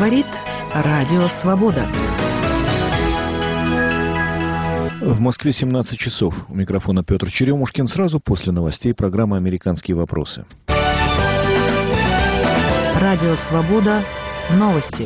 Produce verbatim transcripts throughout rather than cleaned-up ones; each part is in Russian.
Говорит Радио Свобода. В Москве семнадцать часов. У микрофона Петр Черемушкин. Сразу после новостей программа «Американские вопросы». Радио Свобода. Новости.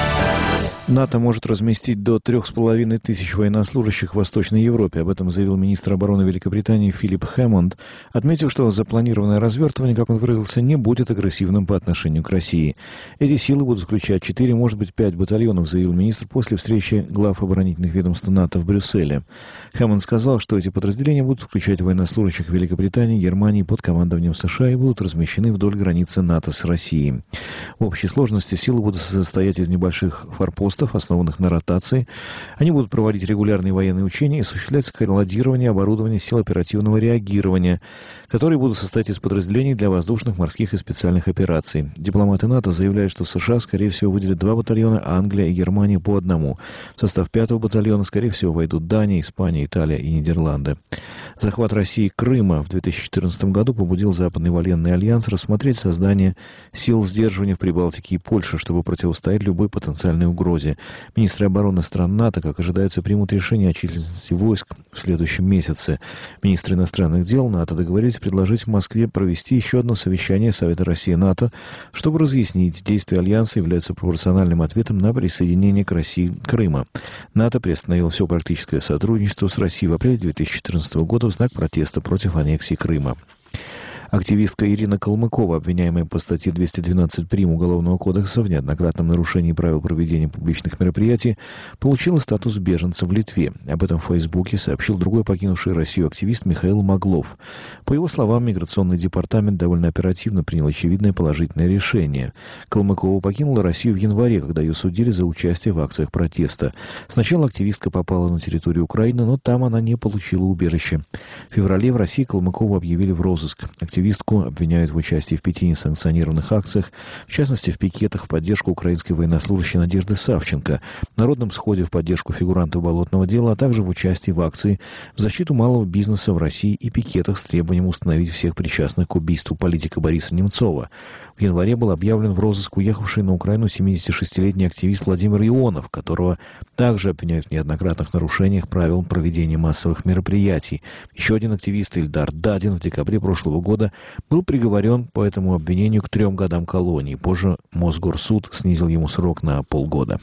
НАТО может разместить до трех с половиной тысяч военнослужащих в Восточной Европе. Об этом заявил министр обороны Великобритании Филипп Хэммонд, отметив, что запланированное развертывание, как он выразился, не будет агрессивным по отношению к России. Эти силы будут включать четыре, может быть, пять батальонов, заявил министр после встречи глав оборонительных ведомств НАТО в Брюсселе. Хэммонд сказал, что эти подразделения будут включать военнослужащих Великобритании, Германии под командованием США и будут размещены вдоль границы НАТО с Россией. В общей сложности силы будут состоять из небольших форпостов, основанных на ротации. Они будут проводить регулярные военные учения и осуществлять складирование оборудования сил оперативного реагирования, которые будут состоять из подразделений для воздушных, морских и специальных операций. Дипломаты НАТО заявляют, что США, скорее всего, выделят два батальона, а Англия и Германия по одному. В состав пятого батальона, скорее всего, войдут Дания, Испания, Италия и Нидерланды. Захват России Крыма в две тысячи четырнадцатом году побудил Западный военный альянс рассмотреть создание сил сдерживания в Прибалтике и Польше, чтобы противостоять любой потенциальной угрозе. Министры обороны стран НАТО, как ожидается, примут решение о численности войск в следующем месяце. Министры иностранных дел НАТО договорились предложить в Москве провести еще одно совещание Совета России-НАТО, чтобы разъяснить, действия Альянса являются пропорциональным ответом на присоединение к России Крыма. НАТО приостановило все практическое сотрудничество с Россией в апреле две тысячи четырнадцатого года в знак протеста против аннексии Крыма. Активистка Ирина Калмыкова, обвиняемая по статье двести двенадцать прим. Уголовного кодекса в неоднократном нарушении правил проведения публичных мероприятий, получила статус беженца в Литве. Об этом в Фейсбуке сообщил другой покинувший Россию активист Михаил Маглов. По его словам, миграционный департамент довольно оперативно принял очевидное положительное решение. Калмыкова покинула Россию в январе, когда ее судили за участие в акциях протеста. Сначала активистка попала на территорию Украины, но там она не получила убежище. В феврале в России Калмыкову объявили в розыск. Активистку обвиняют в участии в пяти несанкционированных акциях, в частности в пикетах в поддержку украинской военнослужащей Надежды Савченко, народном сходе в поддержку фигурантов болотного дела, а также в участии в акции в защиту малого бизнеса в России и пикетах с требованием установить всех причастных к убийству политика Бориса Немцова. В январе был объявлен в розыск уехавший на Украину семидесятишестилетний активист Владимир Ионов, которого также обвиняют в неоднократных нарушениях правил проведения массовых мероприятий. Еще один активист Ильдар Дадин в декабре прошлого года был приговорен по этому обвинению к трем годам колонии. Позже Мосгорсуд снизил ему срок на полгода.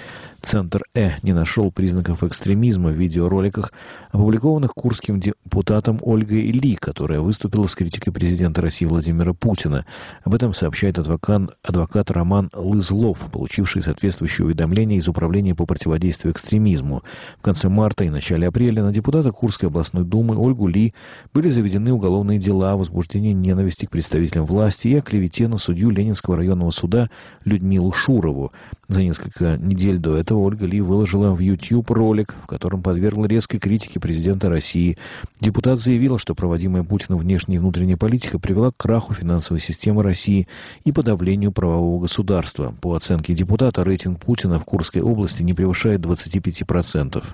Центр Э не нашел признаков экстремизма в видеороликах, опубликованных курским депутатом Ольгой Ли, которая выступила с критикой президента России Владимира Путина. Об этом сообщает адвокат, адвокат Роман Лызлов, получивший соответствующее уведомление из Управления по противодействию экстремизму. В конце марта и начале апреля на депутата Курской областной думы Ольгу Ли были заведены уголовные дела о возбуждении ненависти к представителям власти и о клевете на судью Ленинского районного суда Людмилу Шурову. За несколько недель до этого Ольга Ли выложила в YouTube ролик, в котором подвергла резкой критике президента России. Депутат заявила, что проводимая Путиным внешняя и внутренняя политика привела к краху финансовой системы России и подавлению правового государства. По оценке депутата, рейтинг Путина в Курской области не превышает двадцати пяти процентов.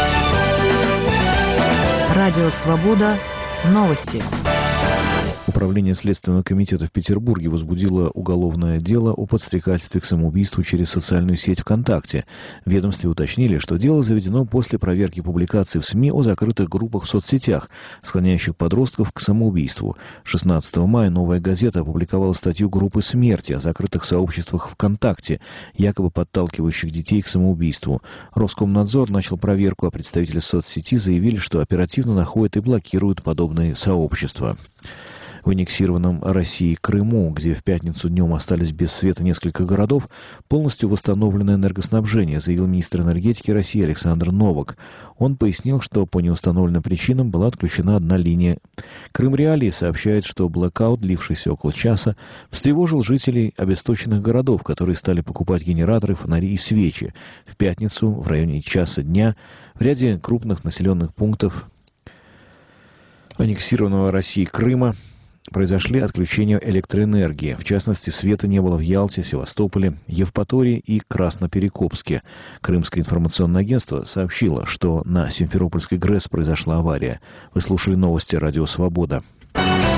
Радио Свобода. Новости. Управление Следственного комитета в Петербурге возбудило уголовное дело о подстрекательстве к самоубийству через социальную сеть ВКонтакте. В ведомстве уточнили, что дело заведено после проверки публикаций в СМИ о закрытых группах в соцсетях, склоняющих подростков к самоубийству. шестнадцатого мая «Новая газета» опубликовала статью группы «Смерти» о закрытых сообществах ВКонтакте, якобы подталкивающих детей к самоубийству. Роскомнадзор начал проверку, а представители соцсети заявили, что оперативно находят и блокируют подобные сообщества. В аннексированном России Крыму, где в пятницу днем остались без света несколько городов, полностью восстановлено энергоснабжение, заявил министр энергетики России Александр Новак. Он пояснил, что по неустановленным причинам была отключена одна линия. Крым Реалии сообщает, что блэкаут, длившийся около часа, встревожил жителей обесточенных городов, которые стали покупать генераторы, фонари и свечи. В пятницу в районе часа дня в ряде крупных населенных пунктов аннексированного России Крыма произошли отключения электроэнергии. В частности, света не было в Ялте, Севастополе, Евпатории и Красноперекопске. Крымское информационное агентство сообщило, что на Симферопольской ГРЭС произошла авария. Вы слушали новости Радио Свобода.